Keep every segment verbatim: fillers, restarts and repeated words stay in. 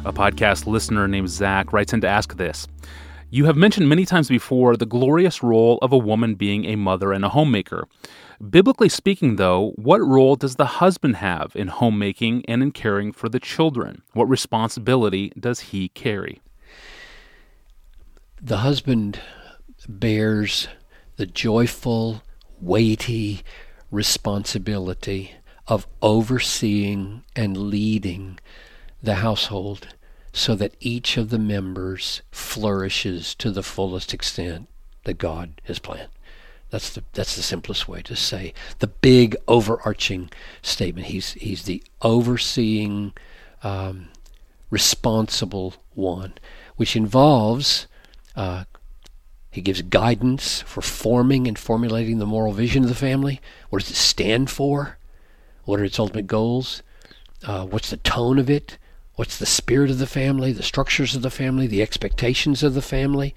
A podcast listener named Zach writes in to ask this. You have mentioned many times before the glorious role of a woman being a mother and a homemaker. Biblically speaking, though, what role does the husband have in homemaking and in caring for the children? What responsibility does he carry? The husband bears the joyful, weighty responsibility of overseeing and leading the household so that each of the members flourishes to the fullest extent that God has planned. That's the that's the simplest way to say the big overarching statement. He's he's the overseeing, um, responsible one, which involves uh, he gives guidance for forming and formulating the moral vision of the family. What does it stand for? What are its ultimate goals? Uh, what's the tone of it? What's the spirit of the family, the structures of the family, the expectations of the family?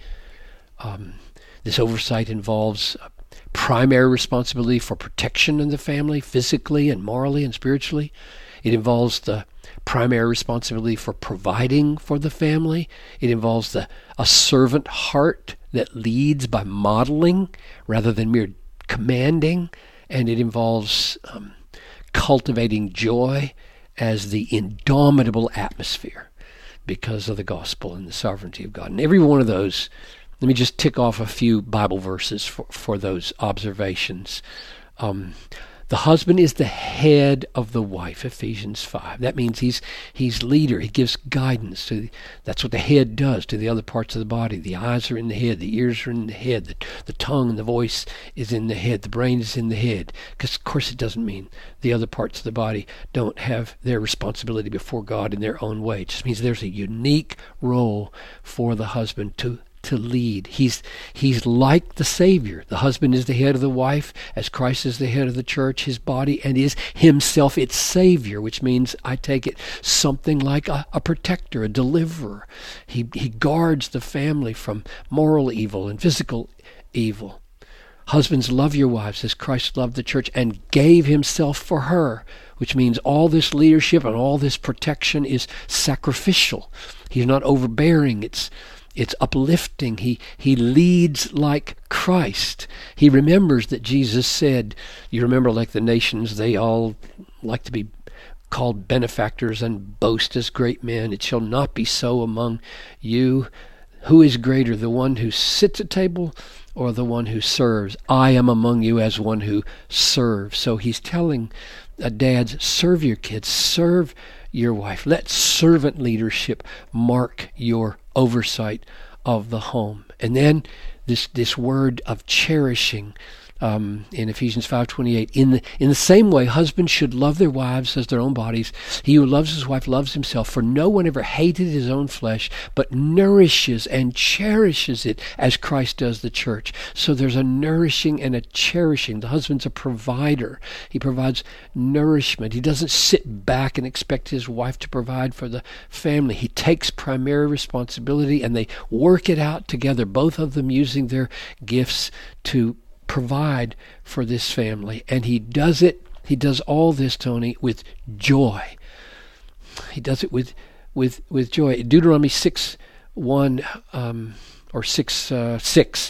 Um, this oversight involves primary responsibility for protection in the family, physically and morally and spiritually. It involves the primary responsibility for providing for the family. It involves the a servant heart that leads by modeling rather than mere commanding. And it involves um, cultivating joy as the indomitable atmosphere because of the gospel and the sovereignty of God. And every one of those, let me just tick off a few Bible verses for, for those observations. Um, the husband is the head of the wife, Ephesians five. That means he's he's leader. He gives guidance. To the, that's what the head does to the other parts of the body. The eyes are in the head. The ears are in the head. The, the tongue and the voice is in the head. The brain is in the head. Because, of course, it doesn't mean the other parts of the body don't have their responsibility before God in their own way. It just means there's a unique role for the husband to to lead. He's he's like the Savior. The husband is the head of the wife, as Christ is the head of the church, his body, and is himself its Savior, which means, I take it, something like a, a protector, a deliverer. He he guards the family from moral evil and physical evil. Husbands, love your wives as Christ loved the church and gave himself for her, which means all this leadership and all this protection is sacrificial. He's not overbearing. It's It's uplifting. He he leads like Christ. He remembers that Jesus said, you remember, like the nations, they all like to be called benefactors and boast as great men. It shall not be so among you. Who is greater, the one who sits at table or the one who serves? I am among you as one who serves. So he's telling uh, dads, serve your kids, serve your wife. Let servant leadership mark your oversight of the home. And then this this word of cherishing um, in Ephesians five twenty-eight. In the, in the same way, husbands should love their wives as their own bodies. He who loves his wife loves himself, for no one ever hated his own flesh, but nourishes and cherishes it as Christ does the church. So there's a nourishing and a cherishing. The husband's a provider. He provides nourishment. He doesn't sit back and expect his wife to provide for the family. He takes primary responsibility, and they work it out together, both of them using their gifts to provide for this family. And he does it, he does all this, Tony, with joy. He does it with with with joy. Deuteronomy six one um, or six uh, six.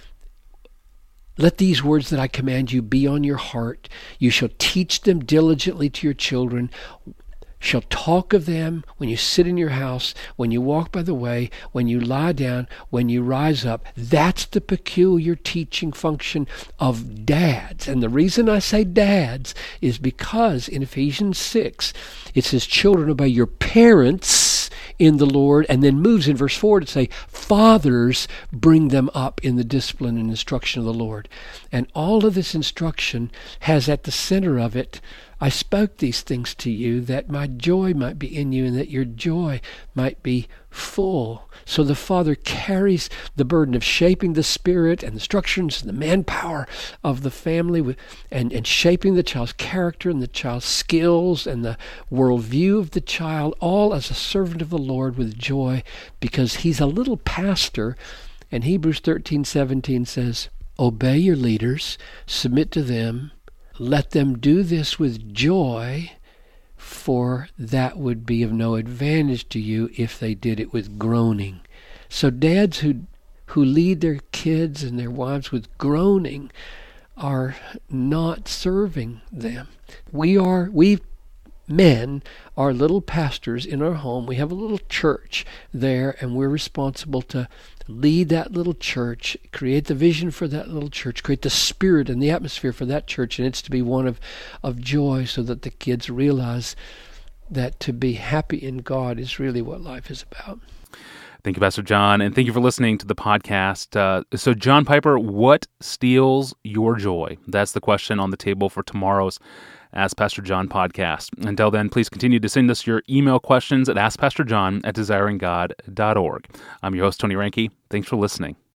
Let these words that I command you be on your heart. You shall teach them diligently to your children. Shall talk of them when you sit in your house, when you walk by the way, when you lie down, when you rise up. That's the peculiar teaching function of dads. And the reason I say dads is because in Ephesians six, it says, children, obey your parents in the Lord, and then moves in verse four to say, fathers, bring them up in the discipline and instruction of the Lord. And all of this instruction has at the center of it, I spoke these things to you that my joy might be in you and that your joy might be full. So the father carries the burden of shaping the spirit and the structures and the manpower of the family with, and, and shaping the child's character and the child's skills and the worldview of the child, all as a servant of the Lord with joy, because he's a little pastor. And Hebrews thirteen seventeen says, obey your leaders, submit to them, let them do this with joy, therefore that would be of no advantage to you if they did it with groaning. So dads who who lead their kids and their wives with groaning are not serving them. We are, we men are little pastors in our home. We have a little church there, and we're responsible to lead that little church, create the vision for that little church, create the spirit and the atmosphere for that church, and it's to be one of, of joy so that the kids realize that to be happy in God is really what life is about. Thank you, Pastor John, and thank you for listening to the podcast. Uh, so, John Piper, what steals your joy? That's the question on the table for tomorrow's Ask Pastor John podcast. Until then, please continue to send us your email questions at ask pastor john at desiring god dot org. I'm your host, Tony Reinke. Thanks for listening.